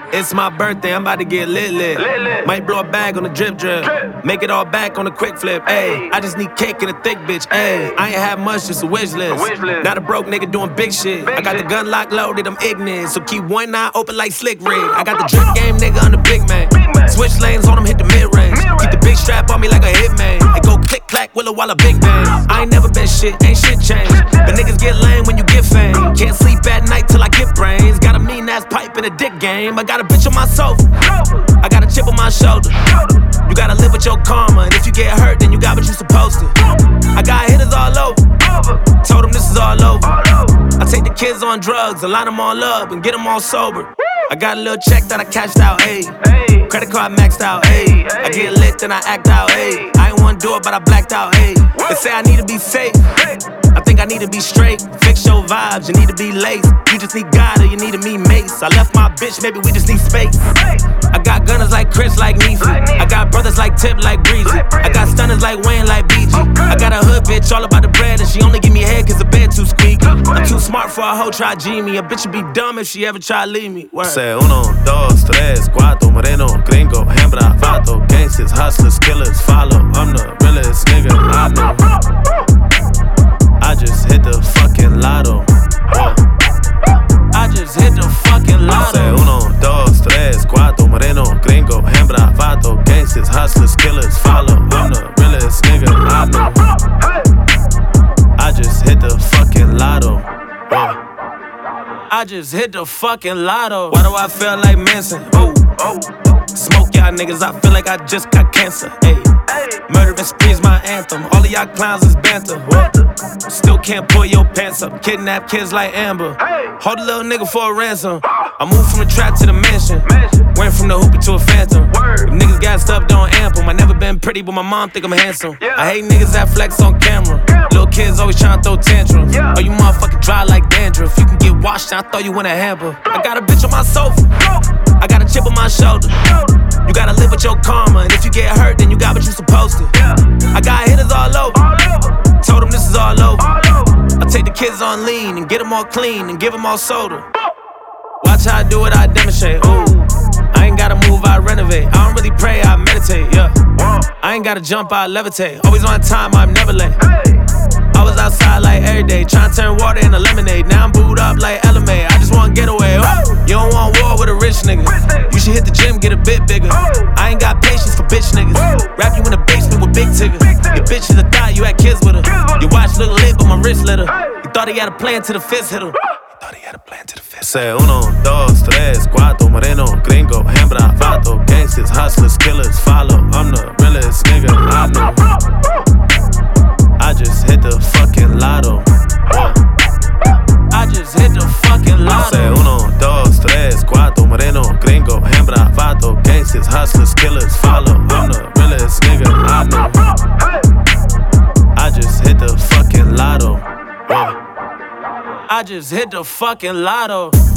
It's my birthday, I'm about to get lit. Might blow a bag on the drip. Make it all back on the quick flip, ayy. I just need cake and a thick bitch, ayy. I ain't have much, just a wish list. Not a broke nigga doing big shit. I got the gun lock loaded, I'm ignorant. So keep one eye open like Slick Rick. I got the drip game, nigga, I'm the big man. Switch lanes on him, hit the mid-range. Keep the big strap on me like a hitman. And go click, clack, Willow while a big bang. I ain't never been shit, ain't shit changed. But niggas get lame when you get fame. Can't sleep at night till I get brains. Got a mean ass pipe in a dick game. I got a bitch on my sofa. I got a chip on my shoulder. You gotta live with your karma. And if you get hurt, then you got what you supposed to. I got hitters all over. Told them this is all over. I take the kids on drugs and line them all up and get them all sober. I got a little check that I cashed out, ayy. Credit card maxed out, ayy. I get lit, then I act out, ayy. I ain't wanna do it, but I blacked out, ayy. They say I need to be safe. I think I need to be straight. Fix your vibes, you need to be laced. You just need God or you need to me mace. I left my bitch, maybe we just need space. I got gunners like Chris, like Neezy. I got brothers like Tip, like Breezy. I got stunners like Wayne, like BG. I got a hood bitch all about the bread, and she only give me head cause the bed too squeaky. I'm too smart for a hoe try G me. A bitch would be dumb if she ever try leave me. Word. Say 1, 2, 3, 4, moreno, gringo, hembra, vato, gangsters, hustlers, killers, follow. I'm the realest nigga I know. I just hit the fucking lotto. I just hit the fucking lotto. Say 1, 2, 3, 4, moreno, gringo, hembra, vato, gangsters, hustlers, killers, follow. I'm the realest nigga I know. I just hit the fucking lotto. I just hit the fucking lotto. Why do I feel like Manson? Smoke y'all niggas, I feel like I just got cancer. Ayy, murder spree's my anthem. All of y'all clowns is banter. Still can't pull your pants up. Kidnap kids like Amber. Hold a little nigga for a ransom. I moved from the trap to the mansion. Went from the hooper to a phantom. If niggas got stuff, don't amp 'em. I never been pretty, but my mom think I'm handsome. I hate niggas that flex on camera. Little kids always tryna throw tantrums. Oh, you motherfucking dry like dandruff. You can get washed, I throw you in a hamper. I got a bitch on my sofa. I got a chip on my shoulder. You gotta live with your karma. And if you get hurt, then you got what you supposed to. I got hitters all over. Told them this is all over. I take the kids on lean and get them all clean and give them all soda. Watch how I do it, I demonstrate. Ooh, I ain't gotta move, I renovate. I don't really pray, I meditate, yeah. I ain't gotta jump, I levitate. Always on time, I'm never late. I was outside like every day, trying to turn water into lemonade. Now I'm booed up like LMA. I just want to get away. You don't want war with a rich nigga. You should hit the gym, get a bit bigger. I ain't got patience for bitch niggas. Wrap you in the basement with big tigger. Your bitch is a thot, you had kids with her. Your watch look lit, but my wrist lit her. You thought he had a plan till the fist hit him. Say 1, 2, 3, 4, moreno, gringo, hembra, vato, gangsters, hustlers, killers, follow. I'm the realest nigga I know. I just hit the fucking lotto. I just hit the fucking lotto. Say 1, 2, 3, 4, moreno, gringo, hembra, vato, gangsters, hustlers, killers, follow. I'm the realest nigga I know. I just hit the fucking lotto. I just hit the fucking lotto.